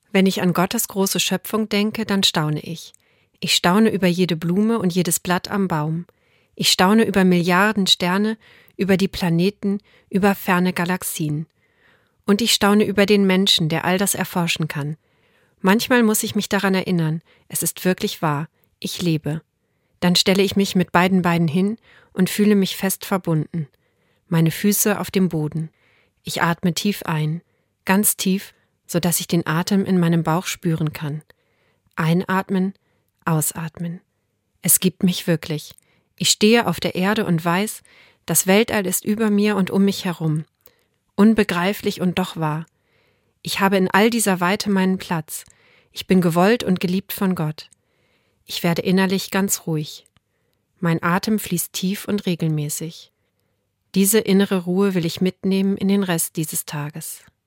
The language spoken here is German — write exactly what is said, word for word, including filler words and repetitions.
Wenn ich an Gottes große Schöpfung denke, dann staune ich. Ich staune über jede Blume und jedes Blatt am Baum. Ich staune über Milliarden Sterne, über die Planeten, über ferne Galaxien. Und ich staune über den Menschen, der all das erforschen kann. Manchmal muss ich mich daran erinnern, es ist wirklich wahr, ich lebe. Dann stelle ich mich mit beiden Beinen hin und fühle mich fest verbunden. Meine Füße auf dem Boden. Ich atme tief ein, ganz tief, sodass ich den Atem in meinem Bauch spüren kann. Einatmen, ausatmen. Es gibt mich wirklich. Ich stehe auf der Erde und weiß, das Weltall ist über mir und um mich herum. Unbegreiflich und doch wahr. Ich habe in all dieser Weite meinen Platz. Ich bin gewollt und geliebt von Gott. Ich werde innerlich ganz ruhig. Mein Atem fließt tief und regelmäßig. Diese innere Ruhe will ich mitnehmen in den Rest dieses Tages.